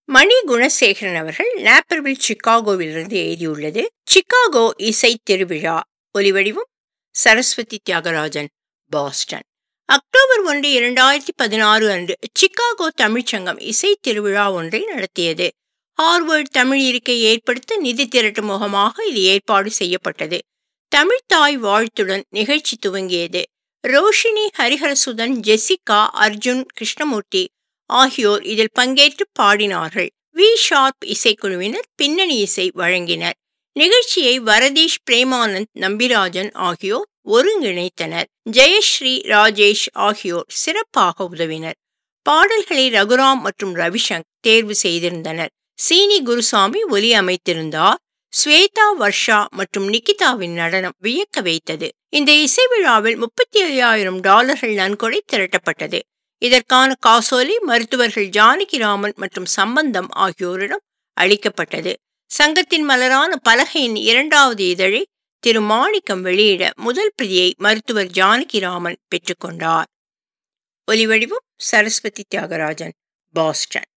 மணி குணசேகரன் அவர்கள் நாப்பர்வில் சிகாகோவிலிருந்து எழுதியுள்ளது. சிகாகோ இசை திருவிழா. ஒலிவடிவம் சரஸ்வதி தியாகராஜன், பாஸ்டன். அக்டோபர் 1, 2016 அன்று சிகாகோ தமிழ்ச்சங்கம் இசை திருவிழா ஒன்றை நடத்தியது. ஹார்வர்ட் தமிழ் இருக்கை ஏற்படுத்த நிதி திரட்டும் முகமாக இது ஏற்பாடு செய்யப்பட்டது. தமிழ்த்தாய் வாழ்த்துடன் நிகழ்ச்சி துவங்கியது. ரோஷினி ஹரிஹரசுதன், ஜெசிகா, அர்ஜுன், கிருஷ்ணமூர்த்தி ஆகியோர் இதில் பங்கேற்று பாடினார்கள். வி ஷார்ப் இசைக்குழுவினர் பின்னணி இசை வழங்கினர். நிகழ்ச்சியை வரதீஷ், பிரேமானந்த், நம்பிராஜன் ஆகியோர் ஒருங்கிணைத்தனர். ஜெயஸ்ரீ, ராஜேஷ் ஆகியோர் சிறப்பாக உதவினர். பாடல்களை ரகுராம் மற்றும் ரவிசங்கர் தேர்வு செய்திருந்தனர். சீனி குருசாமி ஒலி அமைத்திருந்தார். ஸ்வேதா, வர்ஷா மற்றும் நிகிதாவின் நடனம் வியக்க வைத்தது. இந்த இசை விழாவில் $35,000 நன்கொடை திரட்டப்பட்டது. இதற்கான காசோலை மருத்துவர்கள் ஜானகிராமன் மற்றும் சம்பந்தம் ஆகியோரிடம் அளிக்கப்பட்டது. சங்கத்தின் மலரான பலகையின் 2வது இதழை திரு மாணிக்கம் வெளியிட முதல் பிரதியை மருத்துவர் ஜானகிராமன் பெற்றுக்கொண்டார். ஒலிவடிவம் சரஸ்வதி தியாகராஜன், பாஸ்டன்.